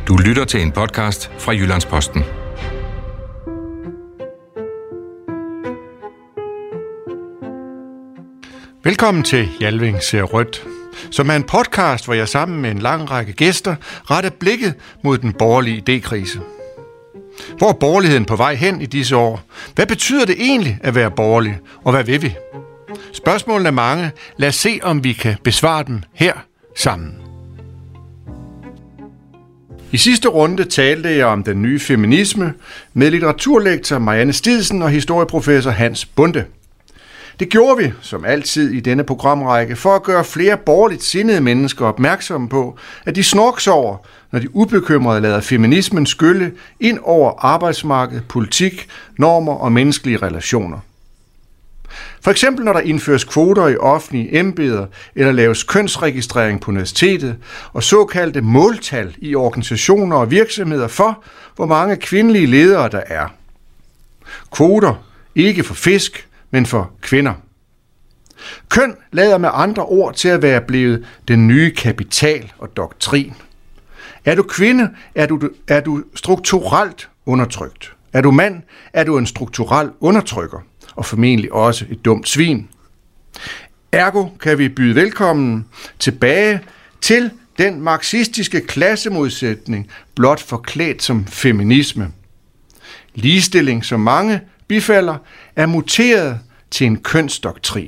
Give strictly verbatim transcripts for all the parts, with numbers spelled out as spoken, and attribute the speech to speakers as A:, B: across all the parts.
A: Du lytter til en podcast fra Jyllands-Posten.
B: Velkommen til Jalving ser rødt, som er en podcast, hvor jeg sammen med en lang række gæster retter blikket mod den borgerlige idékrise. Hvor er borgerligheden på vej hen i disse år? Hvad betyder det egentlig at være borgerlig, og hvad vil vi? Spørgsmålene er mange. Lad os se, om vi kan besvare dem her sammen. I sidste runde talte jeg om den nye feminisme med litteraturlektor Marianne Stidsen og historieprofessor Hans Bonde. Det gjorde vi, som altid i denne programrække, for at gøre flere borgerligt sindede mennesker opmærksomme på, at de snorksover, når de ubekymrede lader feminismen skylle ind over arbejdsmarked, politik, normer og menneskelige relationer. For eksempel når der indføres kvoter i offentlige embeder, eller laves kønsregistrering på universitetet, og såkaldte måltal i organisationer og virksomheder for, hvor mange kvindelige ledere der er. Kvoter, ikke for fisk, men for kvinder. Køn lader med andre ord til at være blevet den nye kapital og doktrin. Er du kvinde, er du, er du strukturelt undertrykt. Er du mand, er du en strukturel undertrykker, og formentlig også et dumt svin. Ergo kan vi byde velkommen tilbage til den marxistiske klassemodsætning, blot forklædt som feminisme. Ligestilling, som mange bifalder, er muteret til en kønsdoktrin.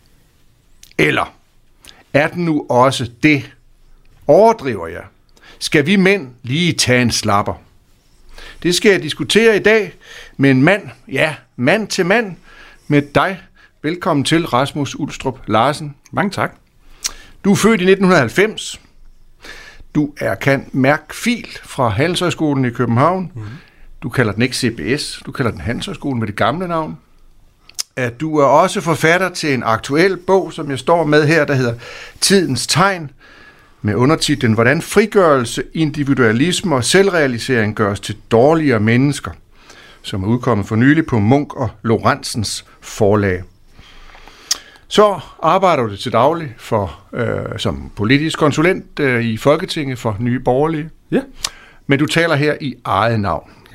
B: Eller er den nu også det? Overdriver jeg? Skal vi mænd lige tage en slapper? Det skal jeg diskutere i dag med en mand, ja, mand til mand, med dig. Velkommen til, Rasmus Ulstrup Larsen.
C: Mange tak.
B: Du er født i nitten halvfems. Du er kan mærk fil fra Handelshøjskolen i København. Mm-hmm. Du kalder den ikke C B S, du kalder den Handelshøjskolen med det gamle navn. At du er også forfatter til en aktuel bog, som jeg står med her, der hedder Tidens Tegn, med undertitlen Hvordan frigørelse, individualisme og selvrealisering gøres til dårligere mennesker, som er udkommet for nylig på Munk og Lorentzens forlag. Så arbejder du til daglig for, øh, som politisk konsulent øh, i Folketinget for Nye Borgerlige.
C: Ja.
B: Men du taler her i eget navn. Ja.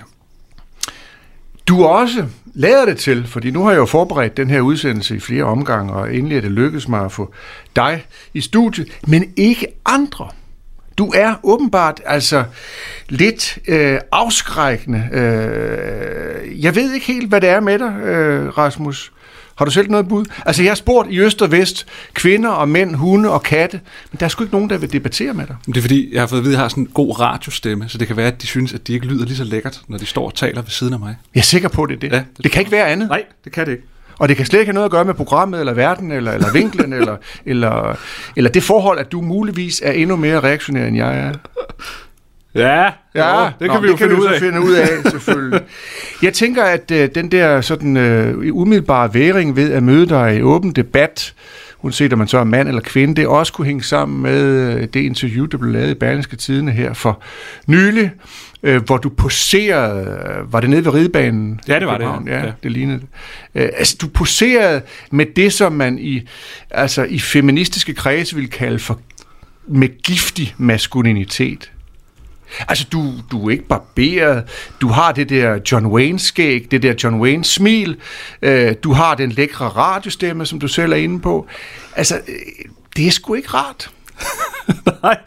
B: Du er også lader det til, fordi nu har jeg jo forberedt den her udsendelse i flere omgange, og endelig er det lykkedes mig at få dig i studiet, men ikke andre. Du er åbenbart altså lidt øh, afskrækkende. Øh, jeg ved ikke helt, hvad det er med dig, øh, Rasmus. Har du selv noget bud? Altså, jeg har spurgt i øst og vest, kvinder og mænd, hunde og katte, men der er sgu ikke nogen, der vil debattere med dig.
C: Det er fordi, jeg har fået at vide, at jeg har sådan en god radiostemme, så det kan være, at de synes, at de ikke lyder lige så lækkert, når de står og taler ved siden af mig.
B: Jeg er sikker på, det er det.
C: Ja, det,
B: det kan ikke være andet.
C: Nej, det kan det ikke.
B: Og det kan slet ikke have noget at gøre med programmet, eller verden, eller, eller vinklen, eller, eller, eller det forhold, at du muligvis er endnu mere reaktionær, end jeg er.
C: Ja,
B: ja,
C: jo, det kan
B: nå,
C: vi jo
B: det kan
C: finde,
B: vi
C: ud af.
B: finde ud af, selvfølgelig. Jeg tænker, at uh, den der sådan uh, umiddelbare væring ved at møde dig i åben debat, uanset om man så er mand eller kvinde, det også kunne hænge sammen med uh, det interview, der blev lavet i Berlingske Tidende her for nylig, uh, hvor du poserede, uh, var det nede ved Ridebanen?
C: Ja, det var det.
B: Ja, ja, det lignede det. Uh, altså, du poserede med det, som man i, altså, i feministiske kredse ville kalde for med giftig maskulinitet. Altså, du, du er ikke barberet, du har det der John Wayne-skæg, det der John Wayne-smil, øh, du har den lækre radiostemme, som du selv er inde på. Altså, øh, det er sgu ikke rart.
C: Nej.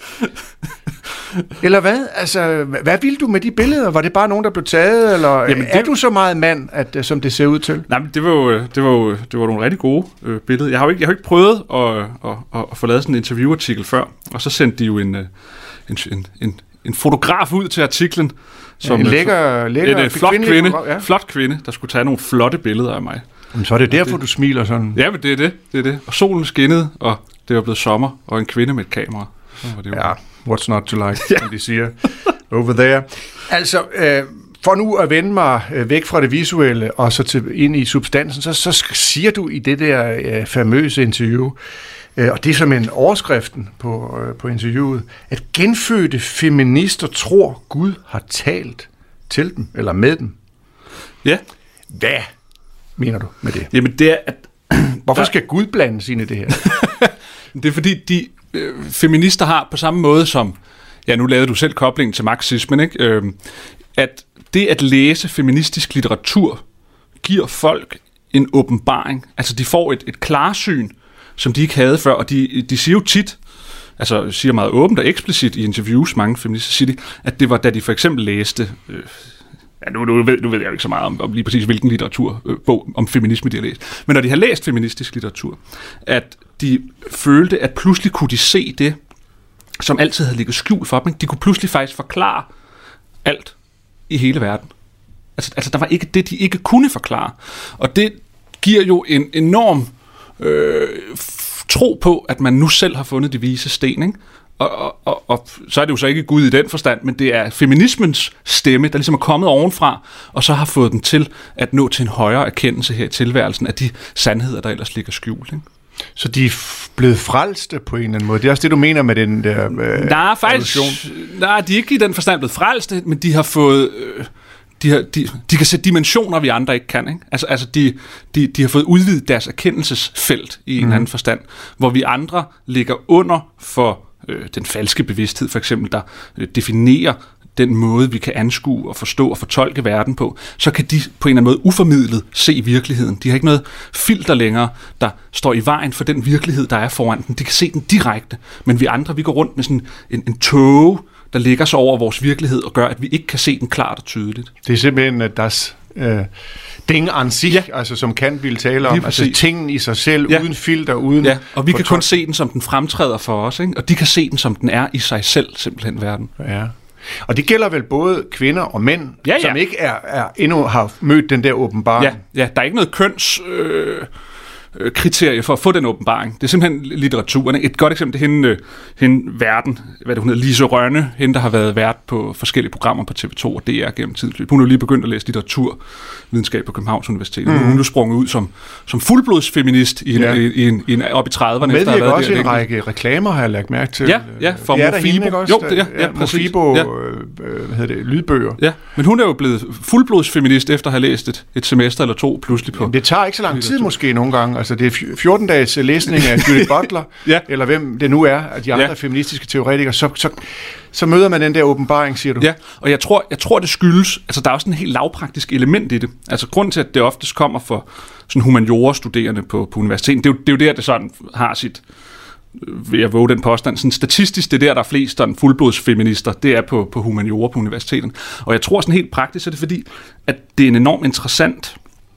B: Eller hvad? Altså, hvad ville du med de billeder? Var det bare nogen, der blev taget, eller Jamen, det... er du så meget mand, at, som det ser ud til?
C: Nej, men det var jo, det var jo, det var nogle rigtig gode øh, billeder. Jeg har jo ikke, jeg har ikke prøvet at, at, at, at få lavet sådan en interviewartikel før, og så sendte de jo en, en, en, en en fotograf ud til artiklen, som
B: ja, en lækker, lækker
C: en, en flot kvinde,
B: ja.
C: flot kvinde, der skulle tage nogle flotte billeder af mig.
B: Men så er det derfor, det, du smiler sådan.
C: Ja, men det er det, det er det. Og solen skinnede, og det var blevet sommer, og en kvinde med et kamera. Så var det jo
B: ja, what's not to like, ja. Som de siger over there. Altså, øh, for nu at vende mig øh, væk fra det visuelle, og så til, ind i substansen, så, så siger du i det der øh, famøse interview, og det er som en overskriften på, øh, på interviewet, at genfødte feminister tror, Gud har talt til dem, eller med dem.
C: Ja.
B: Hvad mener du med det?
C: Jamen det er, at...
B: Hvorfor skal Gud blandes ind i det her?
C: Det er fordi, de øh, feminister har på samme måde som ja, nu lavede du selv koblingen til marxismen, ikke? Øh, at det at læse feministisk litteratur giver folk en åbenbaring. Altså, de får et, et klarsyn, som de ikke havde før, og de, de siger jo tit, altså siger meget åbent og eksplicit i interviews, mange feminister siger de, at det var, da de for eksempel læste, øh, ja, nu, nu, ved, nu ved jeg jo ikke så meget om, om lige præcis hvilken litteraturbog øh, om feminisme de har læst, men når de har læst feministisk litteratur, at de følte, at pludselig kunne de se det, som altid havde ligget skjult for dem. De kunne pludselig faktisk forklare alt i hele verden. Altså, altså der var ikke det, de ikke kunne forklare. Og det giver jo en enorm øh, tro på, at man nu selv har fundet de vise sten, ikke? Og, og, og, og så er det jo så ikke Gud i den forstand, men det er feminismens stemme, der ligesom er kommet ovenfra, og så har fået den til at nå til en højere erkendelse her i tilværelsen af de sandheder, der ellers ligger skjult, ikke?
B: Så de er blevet frelste på en eller anden måde. Det er også det, du mener med den der øh,
C: nej, faktisk, nej, de er ikke i den forstand blevet frelste, men de har fået... Øh, de, har, de, de kan sætte dimensioner, vi andre ikke kan. Ikke? Altså, altså de, de, de har fået udvidet deres erkendelsesfelt i en mm. anden forstand, hvor vi andre ligger under for øh, den falske bevidsthed, for eksempel, der øh, definerer den måde, vi kan anskue og forstå og fortolke verden på, så kan de på en eller anden måde uformidlet se virkeligheden. De har ikke noget filter længere, der står i vejen for den virkelighed, der er foran dem. De kan se den direkte, men vi andre, vi går rundt med sådan en, en tåge, der ligger så over vores virkelighed og gør, at vi ikke kan se den klart og tydeligt.
B: Det er simpelthen das øh, Ding an sich, ja. Altså som Kant ville tale om, altså tingen i sig selv, ja. Uden filter, uden...
C: Ja, og vi kan kun se den, som den fremtræder for os, ikke? Og de kan se den, som den er i sig selv, simpelthen verden.
B: Ja. Og det gælder vel både kvinder og mænd, ja, ja. Som ikke er, er endnu har mødt den der åbenbaring.
C: Ja, ja, der er ikke noget køns... Øh kriterie for at få den åbenbaring. Det er simpelthen litteraturen. Et godt eksempel det er hende, hende verden, hvad det hun hedder, Lise Rønne, hende der har været vært på forskellige programmer på T V to og D R gennem tiden. Hun er jo lige begyndt at læse litteraturvidenskab på Københavns Universitet. Mm. Hun er nu sprunget ud som, som fuldblodsfeminist i en, ja. i en, i en, op i trediverne.
B: Hun medvirker også der, en række reklamer, har jeg lagt mærke til.
C: Ja, ja, for
B: ja,
C: Mofibo.
B: Også,
C: jo, det, ja, ja,
B: Mofibo, ja. Øh, hvad hedder det, lydbøger.
C: Ja, men hun er jo blevet fuldblodsfeminist efter at have læst et, et semester eller to pludselig på.
B: Jamen, det tager ikke så lang litteratur. Tid måske nogle gange. Altså, det er fjorten dages læsning af Judith Butler, ja. Eller hvem det nu er, af de andre ja. Feministiske teoretikere, så, så, så møder man den der åbenbaring, siger du.
C: Ja, og jeg tror, jeg tror, det skyldes, altså der er også en helt lavpraktisk element i det. Altså grunden til, at det oftest kommer for sådan humaniora-studerende på, på universiteten, det er, jo, det er jo der, det sådan har sit, vil jeg våge den påstand, sådan statistisk, det er der, der er flest sådan fuldblodsfeminister, det er på, på humaniora på universiteten. Og jeg tror sådan helt praktisk, er det fordi, at det er en enormt interessant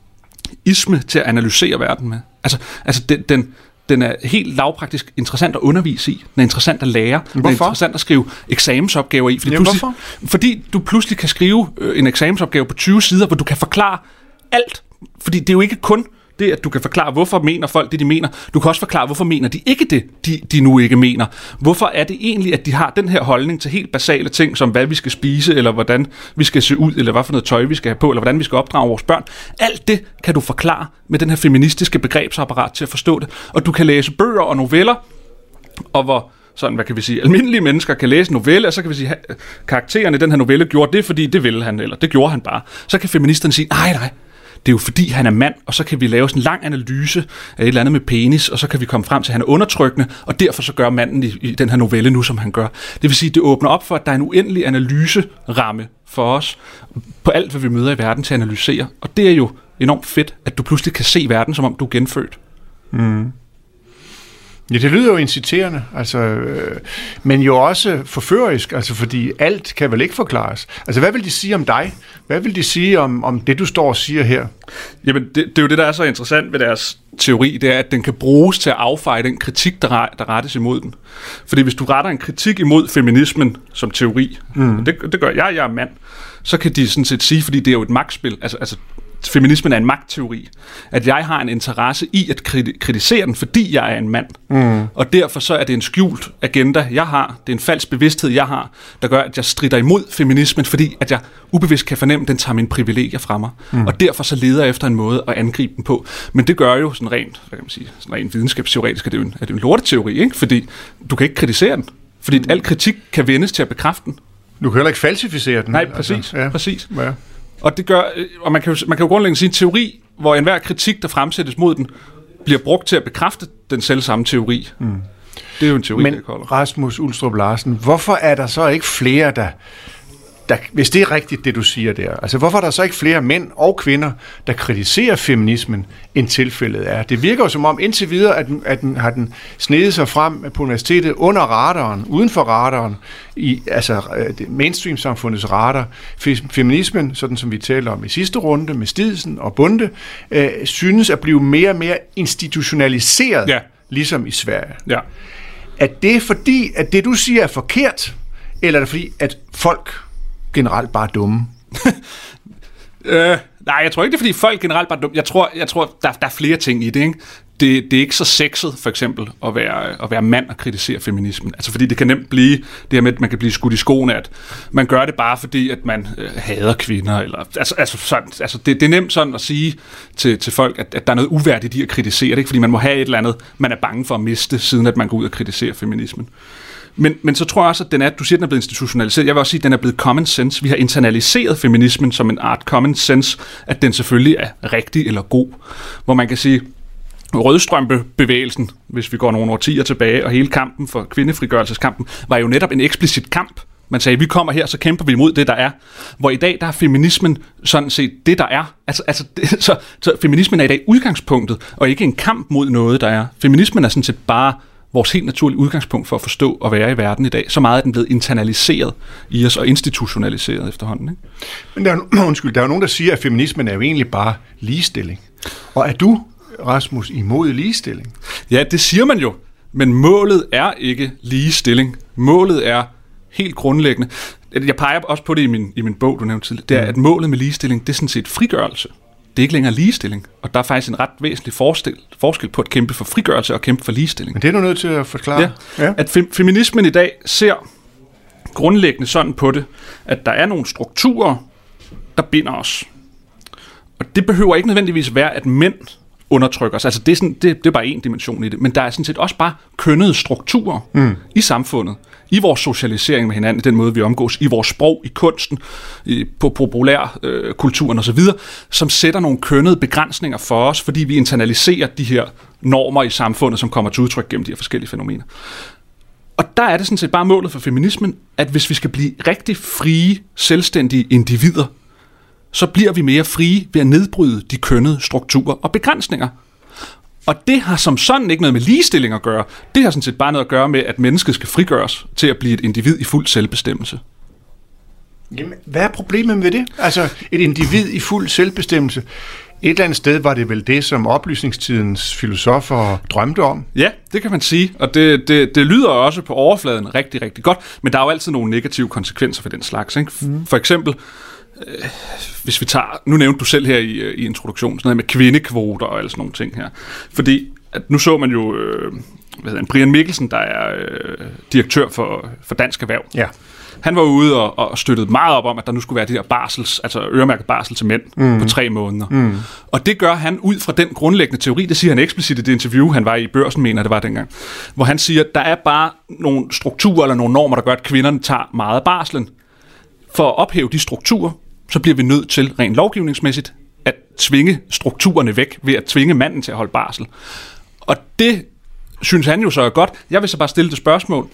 C: isme til at analysere verden med. Altså, altså den, den, den er helt lavpraktisk interessant at undervise i. Den er interessant at lære.
B: Hvorfor?
C: Den er interessant at skrive eksamensopgaver i. Fordi,
B: Jamen, hvorfor?
C: fordi du pludselig kan skrive en eksamensopgave på tyve sider, hvor du kan forklare alt. Fordi det er jo ikke kun det, at du kan forklare, hvorfor mener folk det, de mener. Du kan også forklare, hvorfor mener de ikke det, de, de nu ikke mener. Hvorfor er det egentlig, at de har den her holdning til helt basale ting, som hvad vi skal spise, eller hvordan vi skal se ud, eller hvad for noget tøj vi skal have på, eller hvordan vi skal opdrage vores børn. Alt det kan du forklare med den her feministiske begrebsapparat til at forstå det. Og du kan læse bøger og noveller, og hvor sådan, hvad kan vi sige, almindelige mennesker kan læse noveller, og så kan vi sige, at karakteren i den her novelle gjorde det, fordi det ville han, eller det gjorde han bare. Så kan feministerne sige, nej, nej, det er jo fordi, han er mand, og så kan vi lave sådan en lang analyse af et eller andet med penis, og så kan vi komme frem til, at han er undertrykkende, og derfor så gør manden i, i den her novelle nu, som han gør. Det vil sige, det åbner op for, at der er en uendelig analyseramme for os, på alt, hvad vi møder i verden til at analysere. Og det er jo enormt fedt, at du pludselig kan se verden, som om du er genfødt.
B: Mm. Ja, det lyder jo inciterende, altså, øh, men jo også forførerisk, altså, fordi alt kan vel ikke forklares. Altså, hvad vil de sige om dig? Hvad vil de sige om, om det, du står og siger her?
C: Jamen, det, det er jo det, der er så interessant ved deres teori, det er, at den kan bruges til at affeje den kritik, der, der rettes imod den. Fordi hvis du retter en kritik imod feminismen som teori, mm. det, det gør jeg, jeg er mand, så kan de sådan set sige, fordi det er jo et magtspil, altså, altså feminismen er en magtteori, at jeg har en interesse i at kritisere den, fordi jeg er en mand. Mm. Og derfor så er det en skjult agenda, jeg har. Det er en falsk bevidsthed, jeg har, der gør, at jeg strider imod feminismen, fordi at jeg ubevidst kan fornemme, at den tager mine privilegier fra mig. Mm. Og derfor så leder jeg efter en måde at angribe den på. Men det gør jo sådan rent, hvad kan man sige, sådan rent videnskabsteoretisk, at det er jo en, er det en lorteteori, ikke? Fordi du kan ikke kritisere den. Fordi mm. al kritik kan vendes til at bekræfte den.
B: Du kan heller ikke falsificere den.
C: Nej, præcis. Altså, ja. præcis.
B: Ja.
C: Og det gør, og man kan jo, man kan jo grundlæggende sige en teori, hvor enhver kritik, der fremsættes mod den, bliver brugt til at bekræfte den selvsamme teori. Mm. Det er jo en teori,
B: Men Rasmus Ulstrup Larsen, hvorfor er der så ikke flere, der, der, hvis det er rigtigt, det du siger der, altså hvorfor er der så ikke flere mænd og kvinder, der kritiserer feminismen, end tilfældet er? Det virker jo som om indtil videre, at den, at den har den snedet sig frem på universitetet under radaren, uden for radaren, i altså mainstream-samfundets radar. Feminismen, sådan som vi talte om i sidste runde med Stidsen og Bonde, øh, synes at blive mere og mere institutionaliseret, ja. Ligesom i Sverige. Ja. Er det fordi, at det du siger er forkert, eller er det fordi, at folk generelt bare er dumme?
C: øh, nej, jeg tror ikke, det er fordi folk generelt bare er dumme. Jeg tror, jeg tror der, der er flere ting i det, ikke? Det, det er ikke så sexet, for eksempel, at være, at være mand og kritisere feminismen. Altså, fordi det kan nemt blive det her med, at man kan blive skudt i skoene, at man gør det bare fordi, at man øh, hader kvinder. Eller, altså, altså, sådan, altså det, det er nemt sådan at sige til, til folk, at, at der er noget uværdigt i at kritisere det, ikke? Fordi man må have et eller andet, man er bange for at miste, siden at man går ud og kritiserer feminismen. Men, men så tror jeg også, at den er, du siger, at den er blevet institutionaliseret. Jeg vil også sige, at den er blevet common sense. Vi har internaliseret feminismen som en art common sense, at den selvfølgelig er rigtig eller god. Hvor man kan sige, rødstrømpebevægelsen, hvis vi går nogle årtier tilbage, og hele kampen for kvindefrigørelseskampen, var jo netop en eksplicit kamp. Man sagde, vi kommer her, så kæmper vi imod det, der er. Hvor i dag, der er feminismen sådan set det, der er. Altså, altså det, så, så feminismen er i dag udgangspunktet, og ikke en kamp mod noget, der er. Feminismen er sådan set bare vores helt naturlige udgangspunkt for at forstå og være i verden i dag. Så meget er den blevet internaliseret i os og institutionaliseret efterhånden. Ikke?
B: Men der er, undskyld, der er jo nogen, der siger, at feminismen er jo egentlig bare ligestilling. Og er du, Rasmus, imod ligestilling?
C: Ja, det siger man jo. Men målet er ikke ligestilling. Målet er helt grundlæggende. Jeg peger også på det i min, i min bog, du nævnte tidligere. Det er, at målet med ligestilling, det er sådan set frigørelse. Det er ikke længere ligestilling. Og der er faktisk en ret væsentlig forskel, forskel på at kæmpe for frigørelse og kæmpe for ligestilling.
B: Men det er du nødt til at forklare.
C: Ja. Ja. At fem, feminismen i dag ser grundlæggende sådan på det, at der er nogle strukturer, der binder os. Og det behøver ikke nødvendigvis være, at mænd undertrykker os. Altså det er, sådan, det, det er bare en dimension i det. Men der er sådan set også bare kønnede strukturer mm. i samfundet, i vores socialisering med hinanden, den måde vi omgås, i vores sprog, i kunsten, i, på populærkulturen øh, osv., som sætter nogle kønnede begrænsninger for os, fordi vi internaliserer de her normer i samfundet, som kommer til udtryk gennem de her forskellige fænomener. Og der er det sådan set bare målet for feminismen, at hvis vi skal blive rigtig frie, selvstændige individer, så bliver vi mere frie ved at nedbryde de kønnede strukturer og begrænsninger. Og det har som sådan ikke noget med ligestilling at gøre. Det har sådan set bare noget at gøre med, at mennesket skal frigøres til at blive et individ i fuld selvbestemmelse.
B: Jamen, hvad er problemet med det? Altså, et individ i fuld selvbestemmelse. Et eller andet sted var det vel det, som oplysningstidens filosofer drømte om?
C: Ja, det kan man sige, og det, det, det lyder også på overfladen rigtig, rigtig godt, men der er jo altid nogle negative konsekvenser for den slags. Ikke? Mm. For eksempel, øh, hvis vi tager, nu nævnte du selv her i, i introduktionen, sådan noget med kvindekvoter og alle sådan nogle ting her. Fordi at nu så man jo øh, hvad hedder, Brian Mikkelsen, der er øh, direktør for, for Dansk Erhverv. Ja. Han var ude og, og støttede meget op om, at der nu skulle være de her barsels, altså øremærket barsel til mænd mm. på tre måneder. Mm. Og det gør han ud fra den grundlæggende teori, det siger han eksplicit i det interview, han var i Børsen, mener det var dengang, hvor han siger, at der er bare nogle strukturer eller nogle normer, der gør, at kvinderne tager meget af barslen. For at ophæve de strukturer, så bliver vi nødt til rent lovgivningsmæssigt at tvinge strukturerne væk ved at tvinge manden til at holde barsel. Og det synes han jo så er godt. Jeg vil så bare stille det spørgsmål,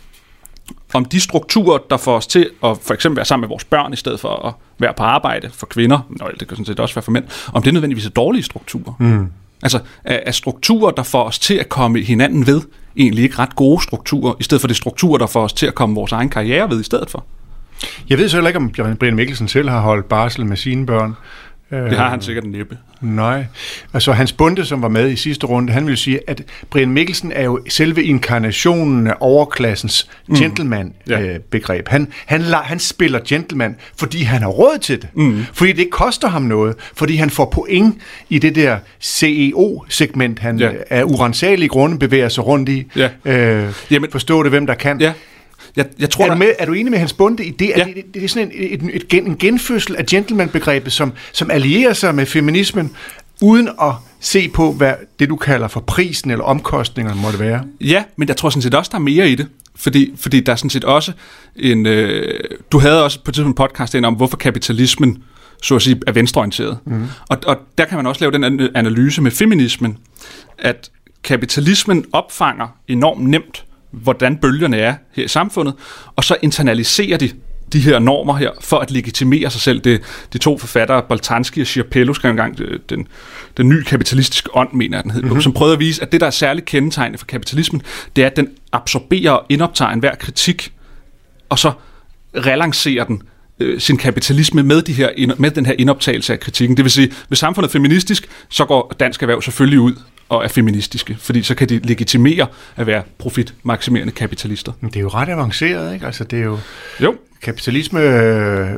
C: om de strukturer, der får os til at for eksempel være sammen med vores børn, i stedet for at være på arbejde for kvinder, og det kan sådan set også være for mænd, om det nødvendigvis er dårlige strukturer. Mm. Altså, er, er strukturer, der får os til at komme hinanden ved, egentlig ikke ret gode strukturer, i stedet for det strukturer, der får os til at komme vores egen karriere ved i stedet for?
B: Jeg ved så heller ikke, om Brian Mikkelsen selv har holdt barsel med sine børn.
C: Det har han sikkert næppe.
B: Nej. Altså Hans Bonde, som var med i sidste runde, han ville sige, at Brian Mikkelsen er jo selve inkarnationen af overklassens gentleman-begreb. Mm. Han, han, han spiller gentleman, fordi han har råd til det. Mm. Fordi det ikke koster ham noget. Fordi han får point i det der C E O-segment, han ja. af uransagelige grunde bevæger sig rundt i. Ja. Øh, Jamen, forstå det, hvem der kan. Ja.
C: Jeg, jeg tror,
B: er, du med, er du enig med Hans Bonde i det? Ja. Det, det, det er sådan en, et, et, et, en genfødsel af gentleman-begrebet, som, som allierer sig med feminismen, uden at se på, hvad det du kalder for prisen eller omkostningerne måtte være.
C: Ja, men jeg tror sådan set også, der er mere i det. Fordi, fordi der er sådan set også en... Øh, du havde også på et tidspunkt en podcast ind om, hvorfor kapitalismen, så at sige, er venstreorienteret. Mm. Og, og der kan man også lave den analyse med feminismen, at kapitalismen opfanger enormt nemt hvordan bølgerne er her i samfundet, og så internaliserer de de her normer her, for at legitimere sig selv. Det, de to forfattere, Boltanski og Schiapello, skrev engang den, den nye kapitalistiske ånd, mener jeg, den hed, mm-hmm. som prøvede at vise, at det, der er særligt kendetegnende for kapitalismen, det er, at den absorberer og indoptager enhver kritik, og så relancerer den øh, sin kapitalisme med, de her, med den her indoptagelse af kritikken. Det vil sige, hvis samfundet er feministisk, så går dansk erhverv selvfølgelig ud og er feministiske, fordi så kan de legitimere at være profitmaksimerende kapitalister.
B: Men det er jo ret avanceret, ikke? Altså, det er jo...
C: Jo.
B: Kapitalisme øh,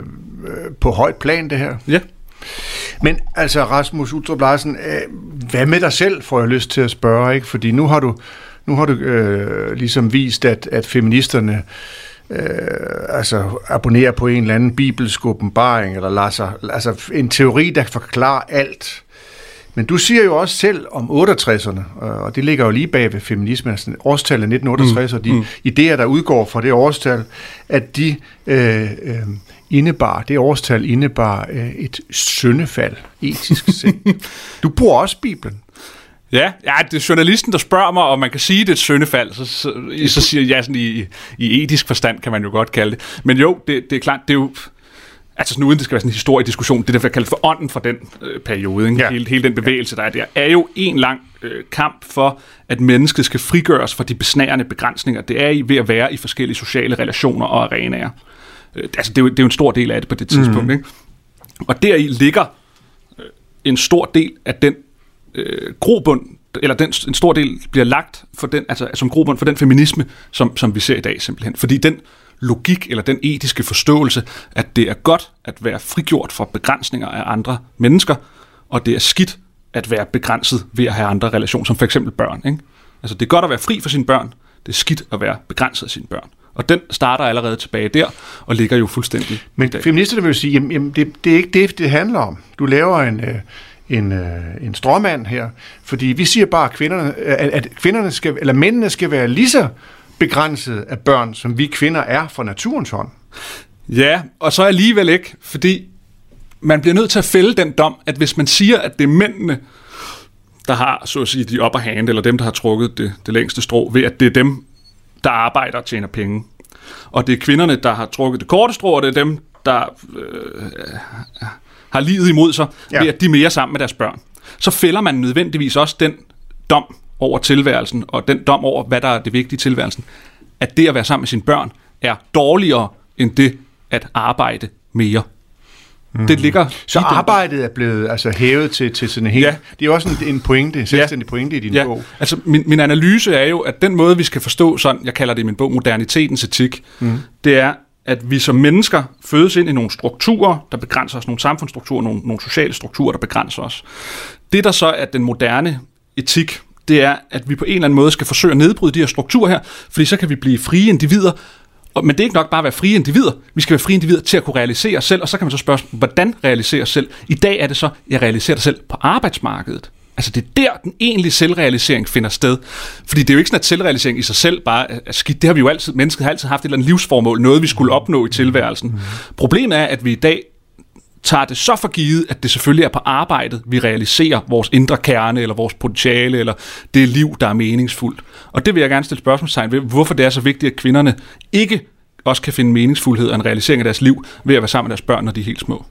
B: på højt plan, det her.
C: Ja.
B: Men altså, Rasmus Uttrup Larsen, øh, hvad med dig selv, får jeg lyst til at spørge, ikke? Fordi nu har du, nu har du øh, ligesom vist, at, at feministerne øh, altså, abonnerer på en eller anden bibelsk åbenbaring, eller lader sig, altså en teori, der forklarer alt. Men du siger jo også selv om otteogtresserne, og det ligger jo lige bag ved feminismen, altså årstallet nitten otteogtres, mm. og de mm. idéer, der udgår fra det årstal, at de øh, øh, indebar, det årstal indebar øh, et syndefald, etisk set. Du bruger også Bibelen.
C: Ja, ja, det er journalisten, der spørger mig, om man kan sige, det er et syndefald, så, så, så siger jeg sådan i, i etisk forstand, kan man jo godt kalde det. Men jo, det, det er klart, det er jo... Altså nu uden det skal være sådan en historiediskussion, det der bliver kaldt for ånden fra den øh, periode, ikke? Ja. Hele, hele den bevægelse, der er der, er jo en lang øh, kamp for, at mennesket skal frigøres fra de besnærende begrænsninger. Det er i ved at være i forskellige sociale relationer og arenaer. Øh, altså det er, jo, det er jo en stor del af det på det tidspunkt. Mm. Ikke? Og deri ligger øh, en stor del af den øh, grobund, eller den, en stor del bliver lagt for den, altså, som grobund for den feminisme, som, som vi ser i dag simpelthen. Fordi den logik eller den etiske forståelse, at det er godt at være frigjort fra begrænsninger af andre mennesker, og det er skidt at være begrænset ved at have andre relationer, som for eksempel børn. Ikke? Altså det er godt at være fri for sine børn, det er skidt at være begrænset af sine børn. Og den starter allerede tilbage der, og ligger jo fuldstændig.
B: Men feministerne vil jo sige, jamen, jamen det, det er ikke det, det handler om. Du laver en... Øh En, øh, en stråmand her, fordi vi siger bare, at kvinderne, at, at kvinderne skal, eller mændene skal være lige så begrænset af børn, som vi kvinder er fra naturens hånd.
C: Ja, og så alligevel ikke, fordi man bliver nødt til at fælde den dom, at hvis man siger, at det er mændene, der har, så at sige, de upper hand, eller dem, der har trukket det, det længste strå, ved at det er dem, der arbejder og tjener penge, og det er kvinderne, der har trukket det korte strå, og det er dem, der øh, har livet imod sig, ja. Ved at de er mere sammen med deres børn. Så fælder man nødvendigvis også den dom over tilværelsen, og den dom over, hvad der er det vigtige i tilværelsen, at det at være sammen med sine børn er dårligere end det at arbejde mere. Mm. Det ligger
B: så arbejdet er blevet altså hævet til, til sådan en helt... Ja. Det er også en, en pointe, en selvstændig ja. pointe i din ja. bog.
C: Altså min, min analyse er jo, at den måde, vi skal forstå sådan, jeg kalder det i min bog, modernitetens etik, mm. det er, at vi som mennesker fødes ind i nogle strukturer, der begrænser os, nogle samfundsstrukturer, nogle, nogle sociale strukturer, der begrænser os. Det, der så er den moderne etik, det er, at vi på en eller anden måde skal forsøge at nedbryde de her strukturer her, fordi så kan vi blive frie individer. Men det er ikke nok bare at være frie individer. Vi skal være frie individer til at kunne realisere os selv, og så kan man så spørge, hvordan realisere os selv? I dag er det så, at jeg realiserer dig selv på arbejdsmarkedet. Altså det er der, den egentlige selvrealisering finder sted. Fordi det er jo ikke sådan, at selvrealisering i sig selv bare er skidt. Det har vi jo altid, mennesket har altid haft et eller andet livsformål, noget vi skulle opnå i tilværelsen. Mm. Problemet er, at vi i dag tager det så for givet, at det selvfølgelig er på arbejdet, vi realiserer vores indre kerne, eller vores potentiale, eller det liv, der er meningsfuldt. Og det vil jeg gerne stille spørgsmålstegn ved, hvorfor det er så vigtigt, at kvinderne ikke også kan finde meningsfuldhed og en realisering af deres liv, ved at være sammen med deres børn, når de er helt små.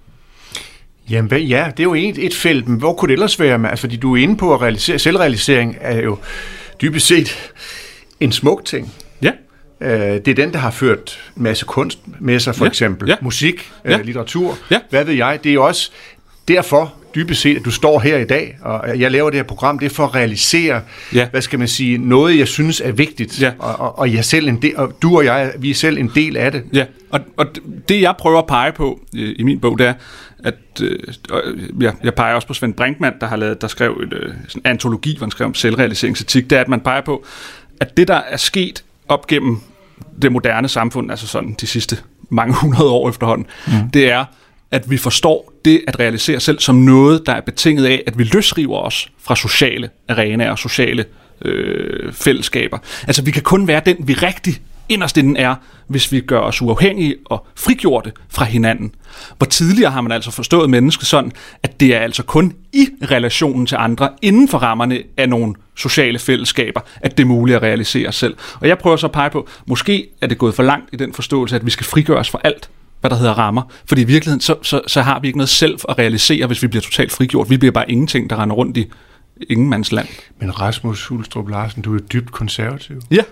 B: Jamen, ja, det er jo et, et felt, men hvor kunne det ellers være? Altså, fordi du er inde på at realisere, selvrealisering er jo dybest set en smuk ting.
C: Ja.
B: Det er den, der har ført en masse kunst med sig, for ja. eksempel. Ja. Musik, ja. litteratur, ja. hvad ved jeg. Det er jo også derfor, dybest set, at du står her i dag, og jeg laver det her program, det er for at realisere, ja. hvad skal man sige, noget, jeg synes er vigtigt. Ja. Og, og, og, jeg selv en del, og du og jeg, vi er selv en del af det.
C: Ja, og, og det, jeg prøver at pege på i, i min bog, det er, at øh, jeg, jeg peger også på Svend Brinkmann, der har lavet, der skrev en øh, sådan antologi, hvor han skrev om selvrealiseringsetik, det er, at man peger på, at det, der er sket op gennem det moderne samfund, altså sådan de sidste mange hundrede år efterhånden, mm. det er, at vi forstår det at realisere selv som noget, der er betinget af, at vi løsriver os fra sociale arenaer og sociale øh, fællesskaber. Altså vi kan kun være den, vi rigtig inderst inden er, hvis vi gør os uafhængige og frigjorte fra hinanden. Hvor tidligere har man altså forstået mennesket sådan, at det er altså kun i relationen til andre, inden for rammerne af nogle sociale fællesskaber, at det er muligt at realisere selv. Og jeg prøver så at pege på, måske er det gået for langt i den forståelse, at vi skal frigøres fra alt, hvad der hedder rammer. Fordi i virkeligheden, så, så, så har vi ikke noget selv at realisere, hvis vi bliver totalt frigjort. Vi bliver bare ingenting, der render rundt i ingenmandsland.
B: Men Rasmus Hulstrup Larsen, du er dybt konservativ.
C: Ja.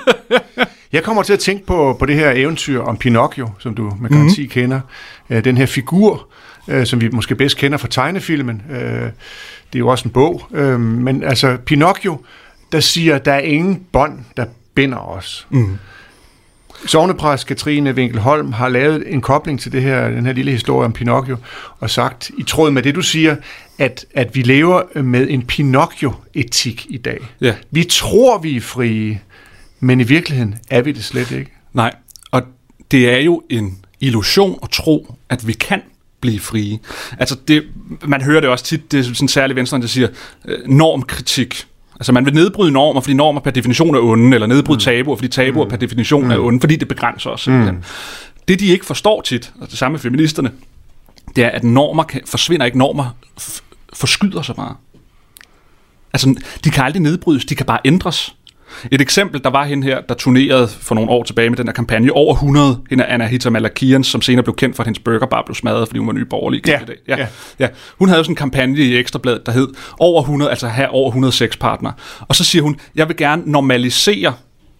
B: Jeg kommer til at tænke på, på det her eventyr om Pinocchio, som du med garanti mm-hmm. kender. Den her figur, som vi måske bedst kender fra tegnefilmen. Det er jo også en bog. Men altså, Pinocchio, der siger, der er ingen bånd, der binder os. Mm. Sognepræst Katrine Winkelholm har lavet en kobling til det her, den her lille historie om Pinocchio, og sagt, i tråd med det, du siger, at, at vi lever med en Pinocchio-etik i dag. Ja. Vi tror, vi er frie, men i virkeligheden er vi det slet ikke.
C: Nej, og det er jo en illusion at tro, at vi kan blive frie. Altså, det, man hører det også tit, det er sådan særligt venstre, der siger øh, normkritik. Altså, man vil nedbryde normer, fordi normer per definition er onde, eller nedbryde mm. tabuer, fordi tabuer mm. per definition mm. er onde, fordi det begrænser os. Mm. Det, de ikke forstår tit, og det samme med feministerne, det er, at normer kan, forsvinder ikke, normer f- forskyder sig bare. Altså, de kan aldrig nedbrydes, de kan bare ændres. Et eksempel, der var hende her, der turnerede for nogle år tilbage med den her kampagne, over hundrede, hende er Anahita Malakian, som senere blev kendt for, at hendes burgerbar blev smadret, fordi hun var ny borgerlig.
B: Ja,
C: ja, ja. ja. Hun havde jo sådan en kampagne i Ekstrabladet, der hed over hundrede, altså have over hundrede sexpartnere. Og så siger hun, jeg vil gerne normalisere,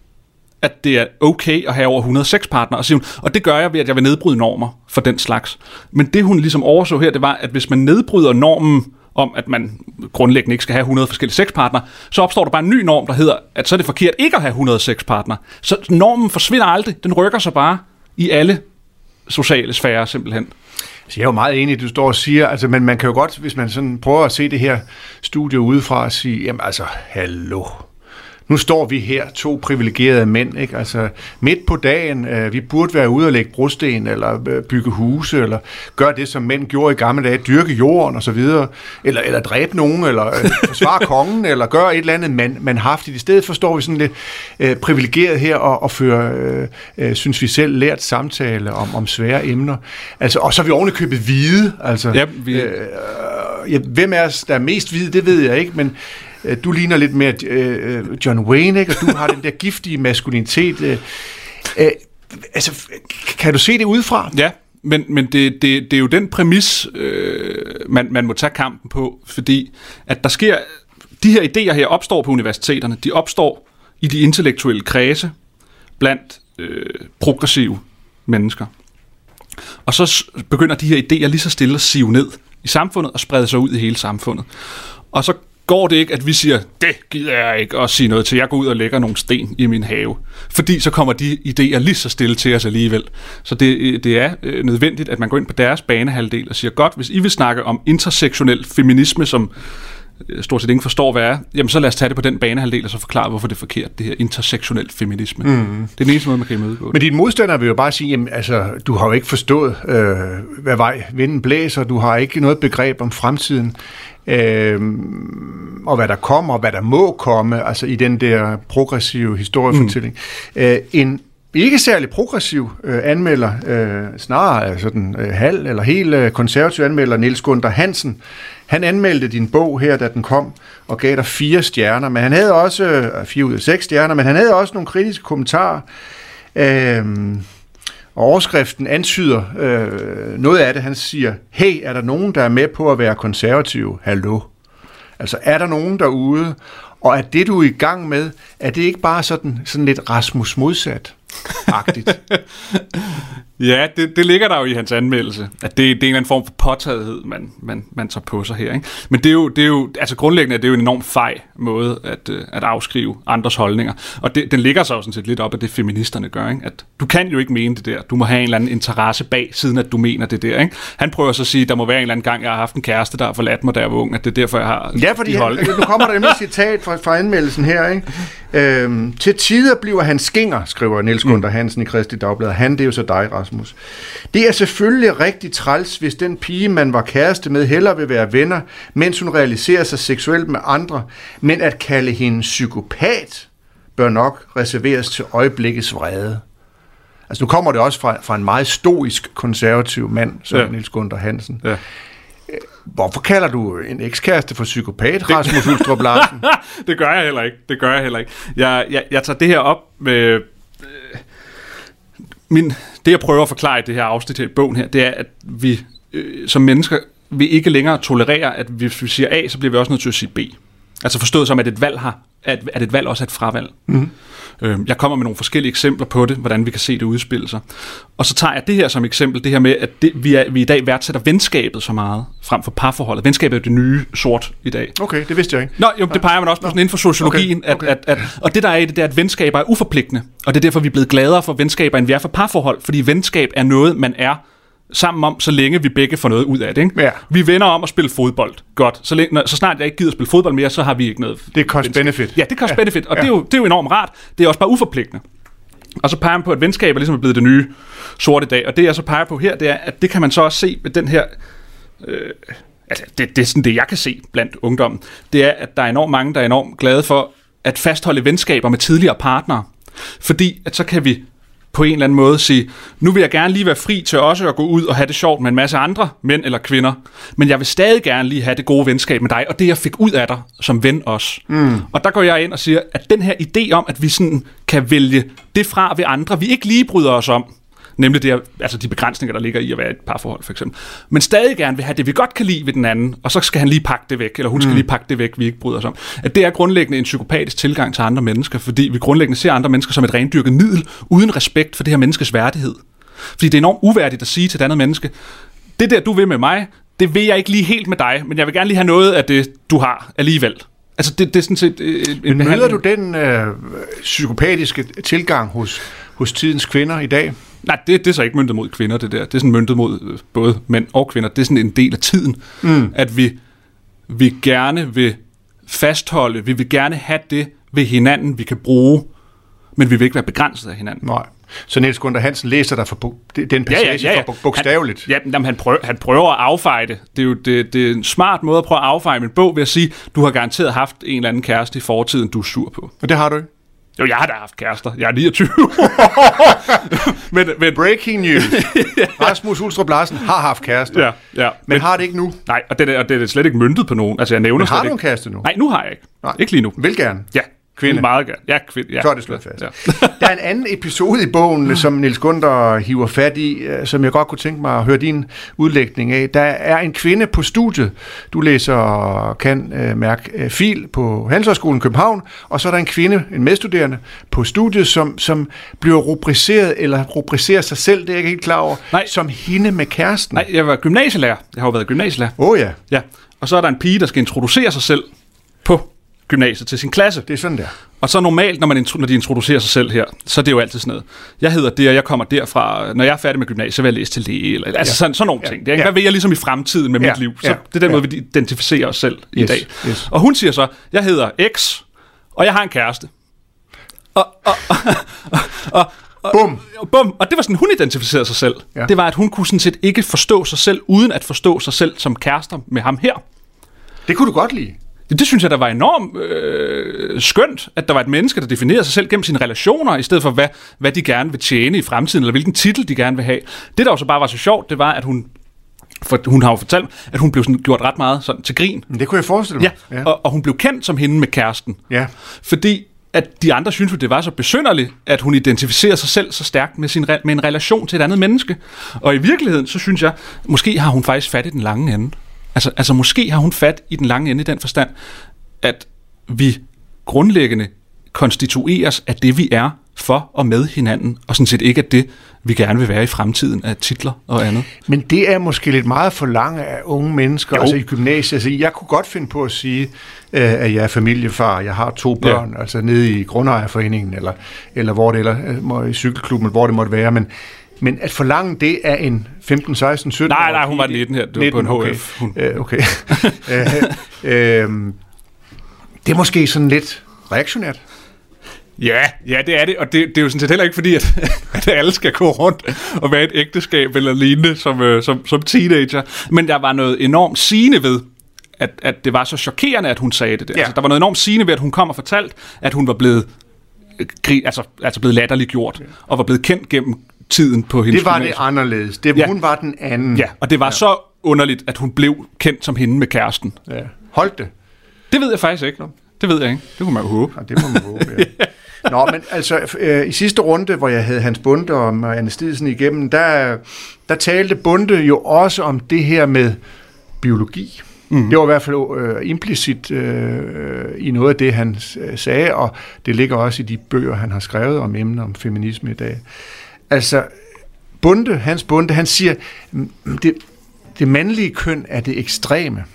C: at det er okay at have over hundrede sexpartnere. Og, siger hun, og det gør jeg ved, at jeg vil nedbryde normer for den slags. Men det hun ligesom overså her, det var, at hvis man nedbryder normen om, at man grundlæggende ikke skal have hundrede forskellige sexpartnere, så opstår der bare en ny norm, der hedder, at så er det forkert ikke at have hundrede sexpartnere. Så normen forsvinder aldrig. Den rykker sig bare i alle sociale sfærer simpelthen.
B: Så jeg er jo meget enig, du står og siger, altså, men man kan jo godt, hvis man sådan prøver at se det her studie udefra, og sige, jamen altså, hallo. Nu står vi her, to privilegerede mænd, ikke? Altså midt på dagen, øh, vi burde være ude og lægge brosten, eller øh, bygge huse, eller gøre det, som mænd gjorde i gamle dage, dyrke jorden og så videre, eller, eller dræbe nogen, eller øh, forsvare kongen, eller gøre et eller andet man, manhaftigt. I stedet for står vi sådan lidt øh, privilegeret her og, og fører, øh, øh, synes vi selv, lært samtale om, om svære emner. Altså, og så er vi ovenikøbet hvide. Altså,
C: ja, vi...
B: øh, ja, hvem af os, der er mest hvide, det ved jeg ikke, men du ligner lidt mere øh, John Wayne, ikke? Og du har den der giftige maskulinitet. Øh, øh, altså, kan du se det udefra?
C: Ja, men, men det, det, det er jo den præmis, øh, man, man må tage kampen på, fordi at der sker, de her idéer her opstår på universiteterne, de opstår i de intellektuelle kredse blandt øh, progressive mennesker. Og så begynder de her idéer lige så stille at sive ned i samfundet og sprede sig ud i hele samfundet. Og så går det ikke, at vi siger, det gider jeg ikke at sige noget til, jeg går ud og lægger nogle sten i min have. Fordi så kommer de idéer lige så stille til os alligevel. Så det, det er nødvendigt, at man går ind på deres banehalvdel og siger, godt, hvis I vil snakke om intersektionel feminisme, som stort set ingen forstår, hvad er, jamen så lad os tage det på den banehalvdel, og så forklare, hvorfor det er forkert, det her intersektionel feminisme. Mm. Det er den eneste måde, man kan imødegå det.
B: Men dine modstandere vil jo bare sige, jamen altså, du har jo ikke forstået, øh, hvad vej vinden blæser, du har ikke noget begreb om fremtiden, øh, og hvad der kommer, og hvad der må komme, altså i den der progressive historiefortælling. Mm. Øh, en ikke særlig progressiv øh, anmelder, øh, snarere sådan øh, halv eller helt øh, konservativ anmelder, Niels Gunther Hansen, han anmeldte din bog her, da den kom, og gav dig fire stjerner, men han havde også, øh, fire ud af seks stjerner, men han havde også nogle kritiske kommentarer, øh, og overskriften antyder øh, noget af det. Han siger, hey, er der nogen, der er med på at være konservativ? Hallo? Altså, er der nogen derude, og er det, du er i gang med, er det ikke bare sådan, sådan lidt Rasmus modsat-agtigt?
C: Ja, det, det ligger der jo i hans anmeldelse, at det, det er en eller anden form for påtagethed, man, man, man tager på sig her. Ikke? Men det er, jo, det er jo, altså grundlæggende er det jo en enormt fej måde at, at afskrive andres holdninger. Og det, den ligger så sådan set lidt op af det, feministerne gør. Ikke? At du kan jo ikke mene det der. Du må have en eller anden interesse bag, siden at du mener det der. Ikke? Han prøver så at sige, at der må være en eller anden gang, jeg har haft en kæreste, der har forladt mig, der var ung, at det er derfor, jeg har
B: ja, fordi de holdninger. Nu kommer der nemlig et citat fra, fra anmeldelsen her. Ikke? Øhm, til tider bliver han skinger, skriver Niels Gunther Hansen i Kristeligt Dagblad. Han, det er jo så dig, Rasmus. Det er selvfølgelig rigtig træls, hvis den pige, man var kæreste med, hellere vil være venner, mens hun realiserer sig seksuelt med andre, men at kalde hende psykopat, bør nok reserveres til øjeblikkets vrede. Altså nu kommer det også fra, fra en meget stoisk konservativ mand, som ja. Niels Gunther Hansen. Ja. Hvorfor kalder du en ekskæreste for psykopat, Rasmus Ulstrup Larsen?
C: Det gør jeg heller ikke. Det gør jeg heller ikke. Jeg, jeg, jeg tager det her op med... Øh, min, det, jeg prøver at forklare i det her afsnit i bogen her, det er, at vi øh, som mennesker vi ikke længere tolerere, at hvis vi siger A, så bliver vi også nødt til at sige B. Altså forstået som, at et valg har, at, at et valg også er et fravalg. Mm-hmm. Øh, jeg kommer med nogle forskellige eksempler på det, hvordan vi kan se det udspille sig. Og så tager jeg det her som eksempel, det her med, at det, vi, er, vi i dag værdsætter venskabet så meget, frem for parforholdet. Venskabet er det nye sort i dag.
B: Okay, det vidste jeg ikke.
C: Nå, jo, det peger man også på sådan inden for sociologien, okay, okay. At, at, at, og det der er i det, det er, at venskaber er uforpligtende, og det er derfor, vi er blevet gladere for venskaber, end vi er for parforhold, fordi venskab er noget, man er sammen om, så længe vi begge får noget ud af det. Ikke?
B: Ja. Vi
C: vender om at spille fodbold. Godt. Så, længe, så snart jeg ikke gider at spille fodbold mere, så har vi ikke noget.
B: Det er cost-benefit.
C: Ja, det er cost-benefit, og ja. det, er jo, det er jo enormt rart. Det er også bare uforpligtende. Og så peger man på, at venskaber ligesom er blevet det nye sorte dag. Og det jeg så peger på her, det er, at det kan man så også se med den her... Øh, altså, det, det er sådan det, jeg kan se blandt ungdommen. Det er, at der er enormt mange, der er enormt glade for at fastholde venskaber med tidligere partnere. Fordi at så kan vi på en eller anden måde sige, nu vil jeg gerne lige være fri til også at gå ud og have det sjovt med en masse andre mænd eller kvinder, men jeg vil stadig gerne lige have det gode venskab med dig, og det jeg fik ud af dig som ven også. Mm. Og der går jeg ind og siger, at den her idé om, at vi sådan kan vælge det fra ved andre, vi ikke lige bryder os om, nemlig det, altså de begrænsninger, der ligger i at være et parforhold, for eksempel. Men stadig gerne vil have det, vi godt kan lide ved den anden, og så skal han lige pakke det væk, eller hun skal mm. lige pakke det væk, vi ikke bryder os om. At det er grundlæggende en psykopatisk tilgang til andre mennesker, fordi vi grundlæggende ser andre mennesker som et rendyrket middel, uden respekt for det her menneskes værdighed. Fordi det er enormt uværdigt at sige til et andet menneske, det der, du vil med mig, det vil jeg ikke lige helt med dig, men jeg vil gerne lige have noget af det, du har alligevel. Altså, det, det er sådan set... Øh,
B: men møder du den øh, psykopatiske tilgang hos, hos tidens kvinder i dag?
C: Nej, det, det er så ikke møntet mod kvinder, det der. Det er sådan møntet mod øh, både mænd og kvinder. Det er sådan en del af tiden, mm. at vi, vi gerne vil fastholde, vi vil gerne have det ved hinanden, vi kan bruge, men vi vil ikke være begrænset af hinanden.
B: Nej. Så Niels Gunther Hansen læser der for den passage ja, ja, ja, ja. for bogstaveligt.
C: Han, ja, jamen, han, prøver, han prøver at affeje det. Det er jo det, det er en smart måde at prøve at affeje min bog ved at sige, du har garanteret haft en eller anden kæreste i fortiden, du er sur på.
B: Og det har du ikke?
C: Jo, jeg har da haft kærester. Jeg er niogtyve. men, men,
B: Breaking news. Rasmus Ulstrup Larsen har haft kærester.
C: Ja, ja. Men,
B: men har det ikke nu?
C: Nej, og det, er, og det er slet ikke møntet på nogen. Altså, jeg nævner
B: men har
C: du
B: en kæreste nu?
C: Nej, nu har jeg ikke. Nej. Ikke lige nu.
B: Vil gerne?
C: Ja.
B: Kvinde.
C: Meget gerne. Ja, kvinde. Ja.
B: Så er det slået fast. Ja. Der er en anden episode i bogen, som Niels Gunther hiver fat i, som jeg godt kunne tænke mig at høre din udlægning af. Der er en kvinde på studiet. Du læser kan uh, mærke uh, fil på Handelshøjskolen København, og så er der en kvinde, en medstuderende på studiet, som, som bliver rubriceret, eller rubricerer sig selv, det er jeg ikke helt klar over,
C: Nej.
B: som hende med kæresten.
C: Nej, jeg var gymnasielærer. Jeg har jo været gymnasielærer.
B: Åh oh, ja.
C: Ja. Og så er der en pige, der skal introducere sig selv på gymnasiet til sin klasse.
B: Det er sådan der.
C: Og så normalt, når, man, når de introducerer sig selv her, så er det jo altid sådan noget. Jeg hedder det, og jeg kommer derfra. Når jeg er færdig med gymnasiet, så vil jeg læse til læge. Eller, altså ja. sådan, sådan nogle ja. ting. Det er, ja. Hvad vil jeg ligesom i fremtiden med ja. mit liv? Så ja. det er den måde, vi identificerer os selv yes. i dag. Yes. Og hun siger så, jeg hedder X, og jeg har en kæreste. Og, og, og, og, og, og,
B: Bum.
C: Og, bum. Og det var sådan, hun identificerede sig selv. Ja. Det var, at hun kunne sådan set ikke forstå sig selv, uden at forstå sig selv som kærester med ham her.
B: Det kunne du godt lide.
C: Det synes jeg, der var enormt øh, skønt, at der var et menneske, der definerede sig selv gennem sine relationer, i stedet for, hvad, hvad de gerne vil tjene i fremtiden, eller hvilken titel de gerne vil have. Det, der jo så bare var så sjovt, det var, at hun, for hun har jo fortalt, at hun blev sådan gjort ret meget sådan, til grin.
B: Det kunne jeg forestille mig.
C: Ja, ja. Og, og hun blev kendt som hende med kæresten.
B: Ja.
C: Fordi at de andre synes, at det var så besynderligt, at hun identificerer sig selv så stærkt med, sin, med en relation til et andet menneske. Og i virkeligheden, så synes jeg, måske har hun faktisk fat i den lange ende. Altså, altså måske har hun fat i den lange ende i den forstand, at vi grundlæggende konstitueres af det, vi er for og med hinanden, og sådan set ikke af det, vi gerne vil være i fremtiden af titler og andet.
B: Men det er måske lidt meget for langt af unge mennesker, jo. Altså i gymnasiet. Altså, jeg kunne godt finde på at sige, at jeg er familiefar, jeg har to børn, ja. Altså nede i Grundejerforeningen, eller, eller hvor det eller i cykelklubben, hvor det måtte være, men Men at forlange det er en femten, seksten, sytten...
C: Nej, nej, hun var nitten her. Det var på en
B: okay.
C: H F. Hun.
B: Øh, okay. øh, øh, det er måske sådan lidt reaktionært.
C: Ja, ja, det er det. Og det, det er jo sådan set heller ikke fordi, at, at alle skal gå rundt og være et ægteskab eller lignende som, som, som teenager. Men der var noget enormt sigende ved, at, at det var så chokerende, at hun sagde det der. Ja. Altså, der var noget enormt sigende ved, at hun kom og fortalte, at hun var blevet, altså, altså blevet latterliggjort, ja. Og var blevet kendt gennem tiden på hendes
B: det var
C: gymnasium.
B: Det anderledes. Det, ja. Hun var den anden.
C: Ja, og det var ja. så underligt, at hun blev kendt som hende med kæresten.
B: Ja. Holdt det?
C: Det ved jeg faktisk ikke. Det ved jeg ikke. Det kunne man jo håbe.
B: Ja, det må man håbe, ja. Nå, men altså, øh, i sidste runde, hvor jeg havde Hans Bonde og Marianne Stidsen igennem, der, der talte Bonde jo også om det her med biologi. Mm. Det var i hvert fald øh, implicit øh, i noget af det, han øh, sagde, og det ligger også i de bøger, han har skrevet om emner om feminisme i dag. Altså, Bonde, Hans Bonde, han siger, det, det mandlige køn er det ekstreme.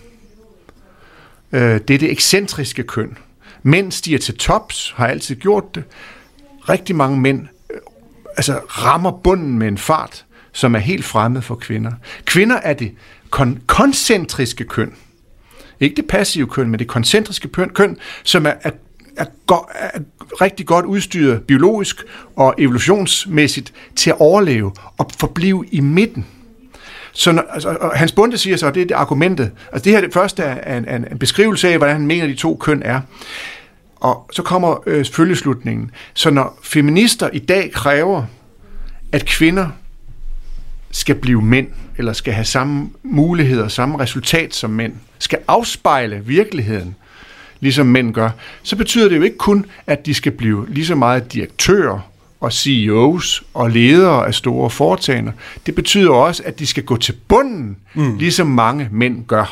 B: Øh, det er det ekscentriske køn. Mænd stiger til tops, har altid gjort det. Rigtig mange mænd øh, altså rammer bunden med en fart, som er helt fremmed for kvinder. Kvinder er det kon- koncentriske køn. Ikke det passive køn, men det koncentriske køn, køn som er, er, er, go- er rigtig godt udstyret biologisk og evolutionsmæssigt til at overleve og forblive i midten. Så når, altså, Hans Bonde siger så, og det er det argumentet, altså det her det første er en, en, en beskrivelse af, hvordan han mener, de to køn er. Og så kommer øh, følgeslutningen. Så når feminister i dag kræver, at kvinder skal blive mænd, eller skal have samme muligheder, samme resultat som mænd, skal afspejle virkeligheden, ligesom mænd gør, så betyder det jo ikke kun, at de skal blive lige så meget direktører og C E O's og ledere af store foretagender. Det betyder også, at de skal gå til bunden, mm. ligesom mange mænd gør.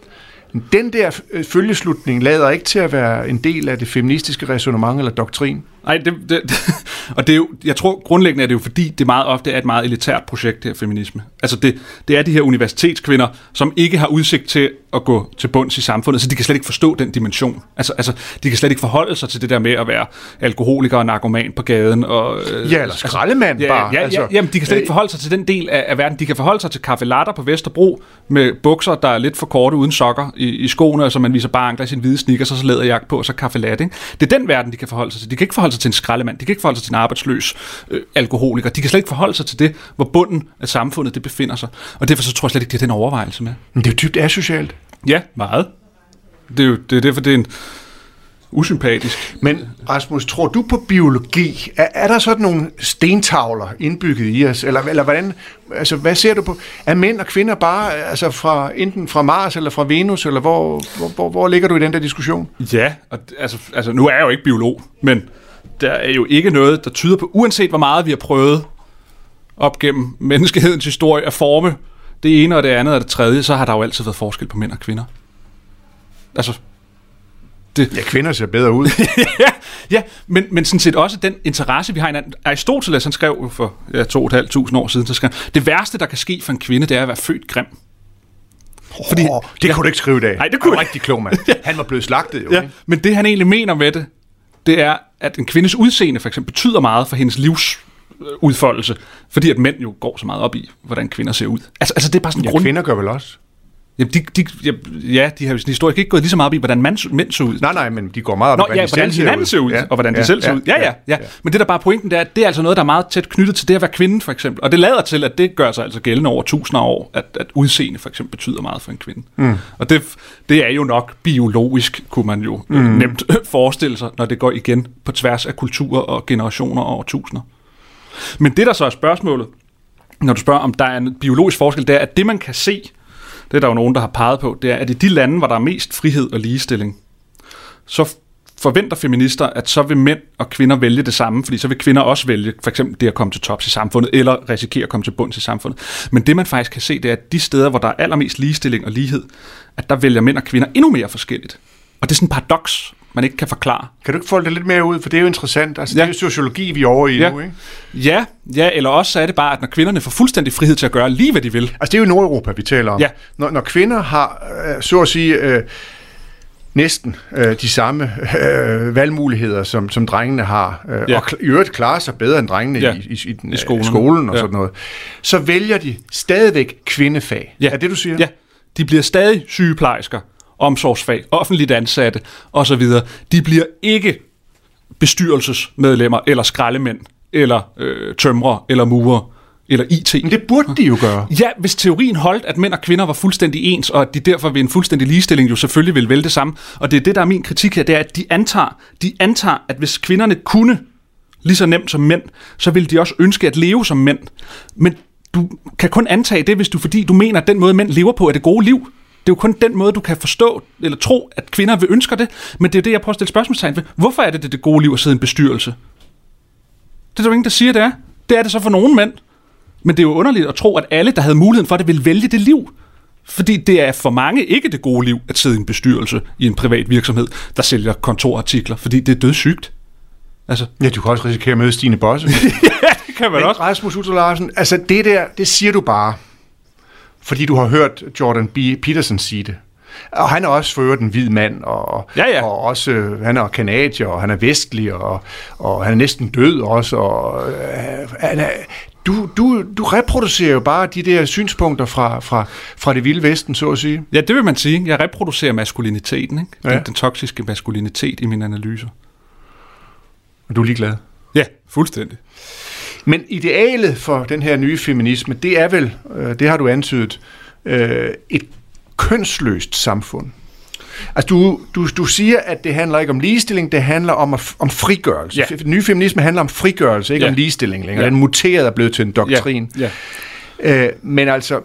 B: Den der følgeslutning lader ikke til at være en del af det feministiske ræsonnement eller doktrin.
C: Nej, det, det, og det er jo, jeg tror grundlæggende er det jo fordi, det meget ofte er et meget elitært projekt, det her feminisme. Altså det, det er de her universitetskvinder, som ikke har udsigt til at gå til bunds i samfundet, så de kan slet ikke forstå den dimension. Altså, altså de kan slet ikke forholde sig til det der med at være alkoholiker og narkoman på gaden. Og,
B: ja, eller skraldemand
C: altså,
B: bare.
C: Ja, ja,
B: altså,
C: ja, jamen, de kan slet ikke forholde sig til den del af, af verden. De kan forholde sig til kaffe latte på Vesterbro med bukser, der er lidt for korte uden sokker i, i skoene, så man viser bare ankler i sin hvide sneakers, og så læderjakke på, og så kaffe latte. Ikke? Det er den verden, de kan forholde sig til. De kan ikke forholde sig til en skraldemand. De kan ikke forholde sig til en arbejdsløs øh, alkoholiker. De kan slet ikke forholde sig til det, hvor bunden af samfundet det befinder sig. Og derfor så tror jeg slet ikke, det er den overvejelse med.
B: Men det er jo dybt asocialt.
C: Ja, meget. Det er jo det er derfor, det er en usympatisk.
B: Men Rasmus, tror du på biologi? Er, er der sådan nogle stentavler indbygget i os? Eller, eller hvordan, altså, hvad ser du på? Er mænd og kvinder bare altså fra, enten fra Mars eller fra Venus? Eller hvor, hvor, hvor, hvor ligger du i den der diskussion?
C: Ja, og, altså, altså nu er jeg jo ikke biolog, men der er jo ikke noget, der tyder på, uanset hvor meget vi har prøvet op gennem menneskehedens historie at forme det ene og det andet og det tredje, så har der jo altid været forskel på mænd og kvinder. Altså, det.
B: Ja, kvinder ser bedre ud.
C: ja, ja men, men sådan set også den interesse, vi har i hinanden. Aristoteles, han skrev for ja, to og et halvt tusind år siden, så skrev det værste, der kan ske for en kvinde, det er at være født grim.
B: Fordi, oh, det ja, kunne du ikke skrive i dag.
C: Nej, det kunne
B: han var rigtig klog, mand. Ja. Han var blevet slagtet jo.
C: Ja, men det, han egentlig mener med det, det er, at en kvindes udseende for eksempel betyder meget for hendes livsudfoldelse, fordi at mænd jo går så meget op i, hvordan kvinder ser ud. Altså, altså det er bare sådan en
B: ja,
C: grund...
B: kvinder gør vel også.
C: Jamen, de, de, ja, de har jo historisk ikke gået lige så meget op i, hvordan mænd, mænd så ud.
B: Nej, nej, men de går meget op i, hvordan,
C: ja, hvordan de hinanden ser ud, ja, og hvordan de ja, selv ser ja, ud. Ja, ja, ja. Men det der bare pointen, det er, at det er altså noget, der er meget tæt knyttet til det at være kvinde, for eksempel. Og det lader til, at det gør sig altså gældende over tusinder af år, at, at udseende for eksempel betyder meget for en kvinde. Mm. Og det, det er jo nok biologisk, kunne man jo mm. nemt forestille sig, når det går igen på tværs af kulturer og generationer og årtusinder. Men det, der så er spørgsmålet, når du spørger, om der er en biologisk forskel, det er, at det, man kan se, det er der jo nogen, der har peget på, det er, at i de lande, hvor der er mest frihed og ligestilling, så forventer feminister, at så vil mænd og kvinder vælge det samme, fordi så vil kvinder også vælge for eksempel det at komme til tops i samfundet, eller risikere at komme til bunds i samfundet. Men det, man faktisk kan se, det er, at de steder, hvor der er allermest ligestilling og lighed, at der vælger mænd og kvinder endnu mere forskelligt. Og det er sådan en paradoks, man ikke kan forklare.
B: Kan du ikke folde det lidt mere ud, for det er jo interessant. Altså, ja. Det er jo sociologi, vi er over i
C: ja.
B: nu, ikke?
C: Ja, ja, eller også så er det bare, at når kvinderne får fuldstændig frihed til at gøre lige, hvad de vil.
B: Altså, det er jo Nordeuropa, vi taler om.
C: Ja.
B: Når, når kvinder har, øh, så at sige, øh, næsten øh, de samme øh, valgmuligheder, som, som drengene har, øh, ja. og i øvrigt klarer sig bedre end drengene ja. i, i, i, den, I skolen, skolen og ja. sådan noget, så vælger de stadigvæk kvindefag. Ja. Er det, du siger?
C: Ja, de bliver stadig sygeplejersker, omsorgsfag, offentligt ansatte osv. De bliver ikke bestyrelsesmedlemmer, eller skraldemænd, eller øh, tømrere, eller murer, eller I T.
B: Men det burde de jo gøre.
C: Ja, hvis teorien holdt, at mænd og kvinder var fuldstændig ens, og at de derfor ved en fuldstændig ligestilling jo selvfølgelig ville vælge det samme. Og det er det, der er min kritik her, det er, at de antager, de antager, at hvis kvinderne kunne lige så nemt som mænd, så ville de også ønske at leve som mænd. Men du kan kun antage det, hvis du, fordi du mener, at den måde, mænd lever på, er det gode liv. Det er jo kun den måde, du kan forstå eller tro, at kvinder vil ønske det. Men det er det, jeg prøver at stille spørgsmålstegn ved. Hvorfor er det det, det gode liv at sidde i en bestyrelse? Det er der jo ingen, der siger, det er. Det er det så for nogle mænd. Men det er jo underligt at tro, at alle, der havde muligheden for det, vil vælge det liv. Fordi det er for mange ikke det gode liv at sidde i en bestyrelse i en privat virksomhed, der sælger kontorartikler. Fordi det er dødssygt. Altså.
B: Ja, du kan også risikere at møde Stine Bosse.
C: Ja, det kan man
B: Men
C: også.
B: Rasmus Utter Larsen, altså det der, det siger du bare, fordi du har hørt Jordan B. Peterson sige det. Og han er også for øvrigt en hvid mand, og,
C: ja, ja.
B: og også, øh, han er kanadier, og han er vestlig, og, og han er næsten død også. Og, øh, han er, du, du, du reproducerer jo bare de der synspunkter fra, fra, fra det vilde vesten, så at sige.
C: Ja, det vil man sige. Jeg reproducerer maskuliniteten, ikke? Den,
B: ja.
C: den toksiske maskulinitet i mine analyser.
B: Og du er ligeglad?
C: Ja, fuldstændig.
B: Men idealet for den her nye feminisme, det er vel, øh, det har du antydet, øh, et kønsløst samfund. Altså du, du, du siger, at det handler ikke om ligestilling, det handler om, at, om frigørelse.
C: Ja.
B: Den nye feminisme handler om frigørelse, ikke
C: ja.
B: om ligestilling længere.
C: Ja.
B: Den muterede er blevet til en doktrin.
C: Ja. Ja.
B: Øh, men altså,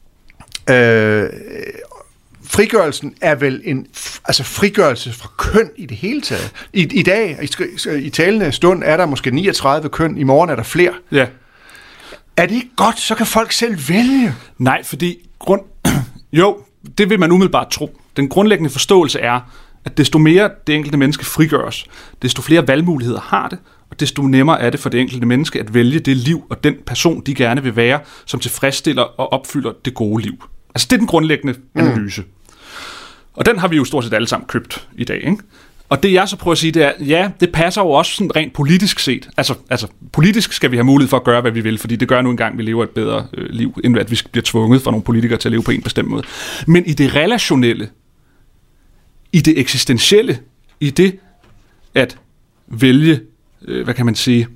B: øh, frigørelsen er vel en altså frigørelse fra køn i det hele taget. I, i dag, i, i talende stund, er der måske niogtredive køn, i morgen er der flere.
C: Ja.
B: Er det ikke godt, så kan folk selv vælge?
C: Nej, fordi grund... jo, det vil man umiddelbart tro. Den grundlæggende forståelse er, at desto mere det enkelte menneske frigøres, desto flere valgmuligheder har det, og desto nemmere er det for det enkelte menneske at vælge det liv og den person, de gerne vil være, som tilfredsstiller og opfylder det gode liv. Altså det er den grundlæggende analyse. Mm. Og den har vi jo stort set alle sammen købt i dag, ikke? Og det jeg så prøver at sige, det er, ja, det passer jo også sådan rent politisk set. Altså, altså politisk skal vi have mulighed for at gøre, hvad vi vil, fordi det gør nu engang, at vi lever et bedre øh, liv, end at vi bliver tvunget fra nogle politikere til at leve på en bestemt måde. Men i det relationelle, i det eksistentielle, i det at vælge, øh, hvad kan man sige,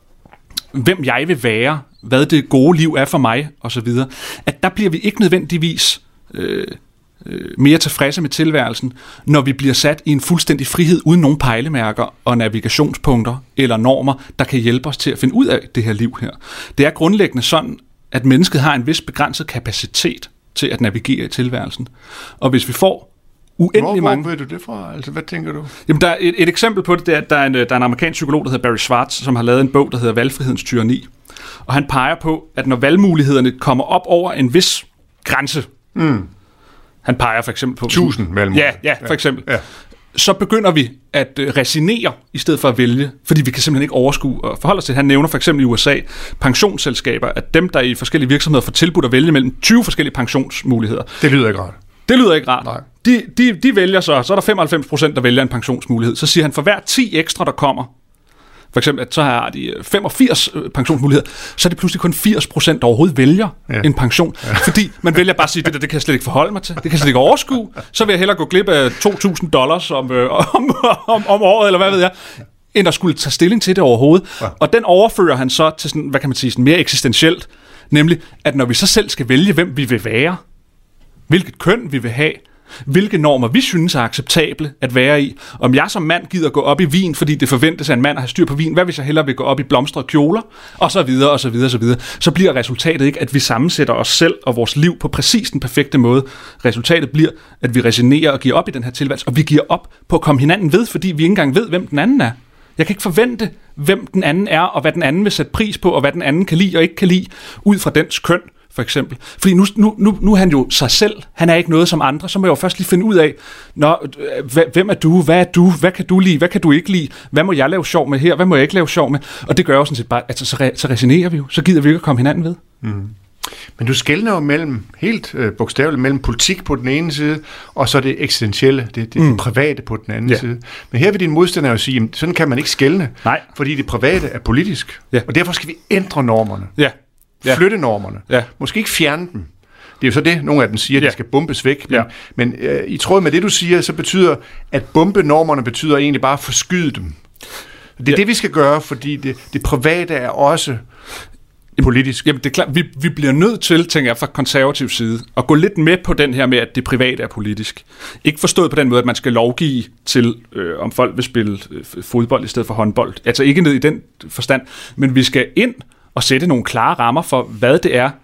C: hvem jeg vil være, hvad det gode liv er for mig, osv., at der bliver vi ikke nødvendigvis øh, mere tilfredse med tilværelsen, når vi bliver sat i en fuldstændig frihed uden nogen pejlemærker og navigationspunkter eller normer, der kan hjælpe os til at finde ud af det her liv her. Det er grundlæggende sådan, at mennesket har en vis begrænset kapacitet til at navigere i tilværelsen. Og hvis vi får uendelig
B: hvor,
C: mange...
B: Hvor ved du det fra? Altså, hvad tænker du?
C: Jamen, der er et, et eksempel på det, det er, at der er, en, der er en amerikansk psykolog, der hedder Barry Schwartz, som har lavet en bog, der hedder Valgfrihedens tyranni. Og han peger på, at når valgmulighederne kommer op over en vis grænse, mm. han peger for eksempel på...
B: Tusind valgmuligheder.
C: Ja, ja, for eksempel.
B: Ja.
C: Så begynder vi at øh, resignere i stedet for at vælge, fordi vi kan simpelthen ikke overskue og forholde os til. Han nævner for eksempel i U S A pensionsselskaber, at dem, der i forskellige virksomheder får tilbudt at vælge mellem tyve forskellige pensionsmuligheder.
B: Det lyder ikke rart.
C: Det lyder ikke rart.
B: Nej.
C: De, de, de vælger så, så er der femoghalvfems procent, der vælger en pensionsmulighed. Så siger han, for hver ti ekstra, der kommer, for eksempel, at så har de femogfirs pensionsmuligheder, så er det pludselig kun firs procent, der overhovedet vælger ja. en pension. Ja. Fordi man vælger bare at sige, det der, det kan jeg slet ikke forholde mig til. Det kan jeg slet ikke overskue. Så vil jeg hellere gå glip af to tusind dollars om, øh, om, om, om året, eller hvad ved jeg, end at skulle tage stilling til det overhovedet. Ja. Og den overfører han så til sådan, hvad kan man sige, sådan mere eksistentielt, nemlig, at når vi så selv skal vælge, hvem vi vil være, hvilket køn vi vil have, hvilke normer vi synes er acceptable at være i. Om jeg som mand gider gå op i vin, fordi det forventes af en mand at have styr på vin, hvad hvis jeg hellere vil gå op i blomstrede kjoler, og så videre, og så videre, og så videre. Så bliver resultatet ikke, at vi sammensætter os selv og vores liv på præcis den perfekte måde. Resultatet bliver, at vi resignerer og giver op i den her tilværelse, og vi giver op på at komme hinanden ved, fordi vi ikke engang ved, hvem den anden er. Jeg kan ikke forvente, hvem den anden er, og hvad den anden vil sætte pris på, og hvad den anden kan lide og ikke kan lide, ud fra dens køn, for eksempel. Fordi nu, nu, nu, nu er han jo sig selv. Han er ikke noget som andre. Så må jeg jo først lige finde ud af, Nå, hvem er du? Hvad er du? Hvad kan du lide? Hvad kan du ikke lide? Hvad må jeg lave sjov med her? Hvad må jeg ikke lave sjov med? Og det gør jo sådan set bare, altså så, re, så resonerer vi jo. Så gider vi ikke at komme hinanden ved. Mm.
B: Men du skelner jo mellem, helt øh, bogstaveligt, mellem politik på den ene side, og så det eksistentielle, det, det, mm. det private på den anden ja. side. Men her vil din modstander jo sige, at sådan kan man ikke skelne,
C: Nej.
B: fordi det private er politisk.
C: Ja.
B: Og derfor skal vi ændre normerne.
C: Ja. Ja.
B: Flytte normerne.
C: Ja.
B: Måske ikke fjerne dem. Det er jo så det, nogle af dem siger, at
C: ja.
B: de skal bombes væk. Men,
C: ja.
B: men øh, i tråd med det, du siger, så betyder, at bombe normerne betyder egentlig bare at forskyde dem. Det er ja. det, vi skal gøre, fordi det, det private er også politisk.
C: Jamen, det er klart, vi, vi bliver nødt til, tænker jeg, fra konservativ side, at gå lidt med på den her med, at det private er politisk. Ikke forstået på den måde, at man skal lovgive til, øh, om folk vil spille øh, fodbold i stedet for håndbold. Altså ikke ned i den forstand, men vi skal ind og sætte nogle klare rammer for, hvad det er,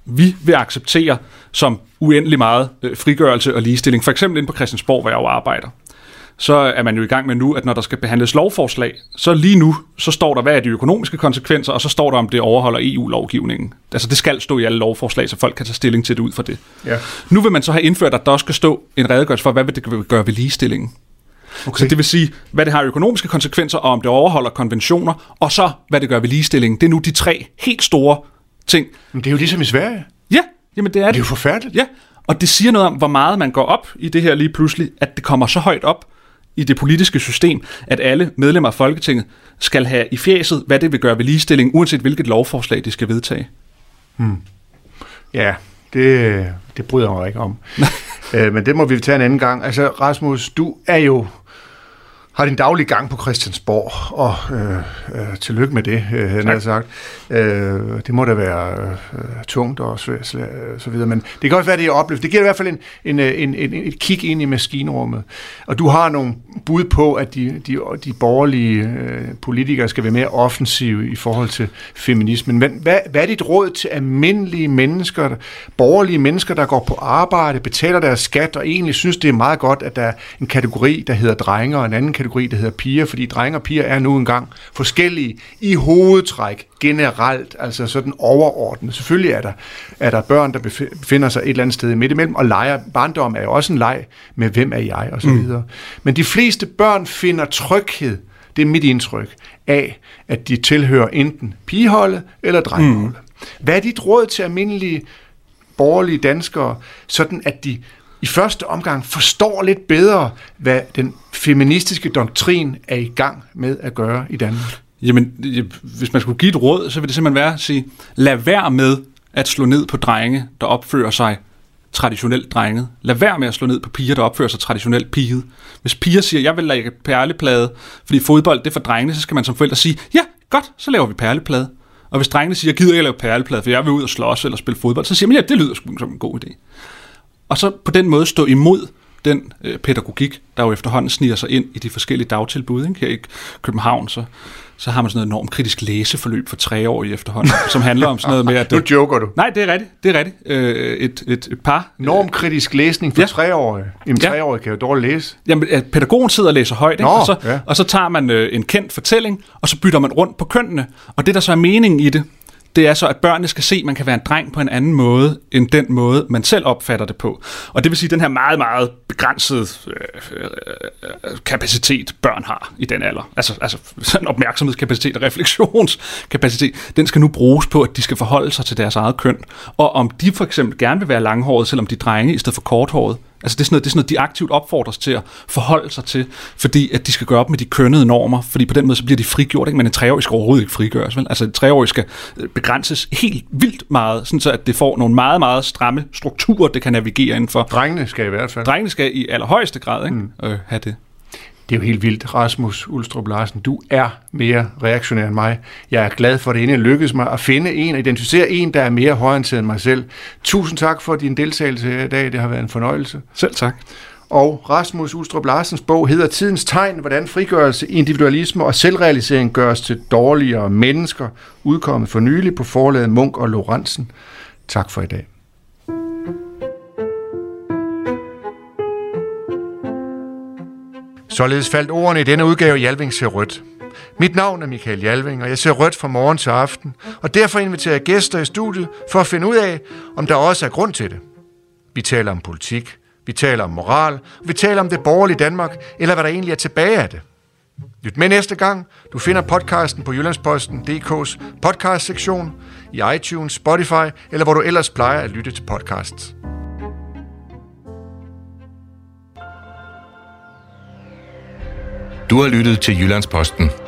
C: vi vil acceptere som uendelig meget øh, frigørelse og ligestilling. For eksempel inde på Christiansborg, hvor jeg jo arbejder. Så er man jo i gang med nu, at når der skal behandles lovforslag, så lige nu, så står der, hvad er de økonomiske konsekvenser, og så står der, om det overholder E U-lovgivningen. Altså det skal stå i alle lovforslag, så folk kan tage stilling til det ud fra det. Ja. Nu vil man så have indført, at der også skal stå en redegørelse for, hvad vil det gøre ved ligestillingen. Okay. Så det vil sige, hvad det har økonomiske konsekvenser, og om det overholder konventioner, og så hvad det gør ved ligestillingen. Det er nu de tre helt store ting.
B: Men det er jo ligesom i Sverige.
C: Ja, jamen det er det.
B: Det er jo forfærdeligt.
C: Ja, og det siger noget om, hvor meget man går op i det her lige pludselig, at det kommer så højt op i det politiske system, at alle medlemmer af Folketinget skal have i fjæset, hvad det vil gøre ved ligestilling, uanset hvilket lovforslag de skal vedtage.
B: Hmm. Ja, det, det bryder jeg mig ikke om. øh, men det må vi tage en anden gang. Altså, Rasmus, du er jo har din daglige gang på Christiansborg, og øh, øh, tillykke med det, øh, han har sagt. Øh, det må da være øh, tungt og så, så videre, men det kan også være, det er oplevet. Det giver i hvert fald en, en, en, en, et kig ind i maskinrummet. Og du har nogle bud på, at de, de, de borgerlige øh, politikere skal være mere offensive i forhold til feminismen. Men hvad, hvad er dit råd til almindelige mennesker, borgerlige mennesker, der går på arbejde, betaler deres skat, og egentlig synes, det er meget godt, at der er en kategori, der hedder drenge, og en anden kategori, der hedder piger, fordi drenge og piger er nu engang forskellige i hovedtræk generelt, altså sådan overordnet. Selvfølgelig er der, er der børn, der befinder sig et eller andet sted midt imellem, og leger. Barndom er jo også en leg med, hvem er jeg, og så videre. Mm. Men de fleste børn finder tryghed, det er mit indtryk, af, at de tilhører enten pigeholdet eller drengeholdet. Mm. Hvad er dit råd til almindelige borgerlige danskere, sådan at de i første omgang forstår lidt bedre, hvad den feministiske doktrin er i gang med at gøre i Danmark?
C: Jamen, hvis man skulle give et råd, så vil det simpelthen være at sige, lad være med at slå ned på drenge, der opfører sig traditionelt drenget. Lad være med at slå ned på piger, der opfører sig traditionelt piget. Hvis piger siger, jeg vil lave perleplade, fordi fodbold det er for drengene, så skal man som forældre sige, ja, godt, så laver vi perleplade. Og hvis drengene siger, jeg gider ikke at lave perleplade, for jeg vil ud og slås eller spille fodbold, så siger man, ja, det lyder sgu som en god idé. Og så på den måde stå imod den øh, pædagogik, der jo efterhånden sniger sig ind i de forskellige dagtilbud. Ikke? Her i København, så, så har man sådan noget enormt kritisk læseforløb for treårige efterhånden, som handler om sådan noget med, at...
B: Nu joker du.
C: Nej, det er rigtigt. Det er rigtigt. Øh, et, et, et par...
B: Normkritisk læsning for ja. treårige. Jamen,
C: ja.
B: treårige kan jo dårligt læse.
C: Jamen, at pædagogen sidder og læser højt,
B: Nå,
C: og, så,
B: ja.
C: og så tager man øh, en kendt fortælling, og så bytter man rundt på kønnene. Og det, der så er meningen i det, det er så, at børnene skal se, at man kan være en dreng på en anden måde, end den måde, man selv opfatter det på. Og det vil sige, at den her meget, meget begrænsede øh, øh, kapacitet, børn har i den alder, altså, altså sådan opmærksomhedskapacitet og refleksionskapacitet, den skal nu bruges på, at de skal forholde sig til deres eget køn. Og om de for eksempel gerne vil være langhåret, selvom de er drenge, i stedet for korthåret. Altså det er, sådan noget, det er sådan noget, de aktivt opfordres til at forholde sig til, fordi at de skal gøre op med de kønnede normer, fordi på den måde så bliver de frigjort, ikke? Men en treårig skal overhovedet ikke frigøres, vel? Altså en treårig skal begrænses helt vildt meget, sådan så at det får nogle meget, meget stramme strukturer, det kan navigere indenfor.
B: Drengene skal i hvert fald.
C: Drengene skal i allerhøjeste grad, ikke? Mm. Øh, have det.
B: Det er jo helt vildt. Rasmus Ulstrup Larsen, du er mere reaktionær end mig. Jeg er glad for, at det endelig lykkedes mig at finde en og identificere en, der er mere højorienteret end mig selv. Tusind tak for din deltagelse her i dag. Det har været en fornøjelse.
C: Selv tak.
B: Og Rasmus Ulstrup Larsens bog hedder Tidens Tegn, hvordan frigørelse, individualisme og selvrealisering gøres til dårligere mennesker, udkommet for nylig på forlaget Munk og Lorentzen. Tak for i dag. Således faldt ordene i denne udgave Jalving ser rødt. Mit navn er Michael Jalving, og jeg ser rødt fra morgen til aften, og derfor inviterer jeg gæster i studiet for at finde ud af, om der også er grund til det. Vi taler om politik, vi taler om moral, og vi taler om det borgerlige Danmark, eller hvad der egentlig er tilbage af det. Lyt med næste gang. Du finder podcasten på Jyllandsposten punktum d k's podcast-sektion, i iTunes, Spotify, eller hvor du ellers plejer at lytte til podcasts.
A: Du har lyttet til Jyllandsposten.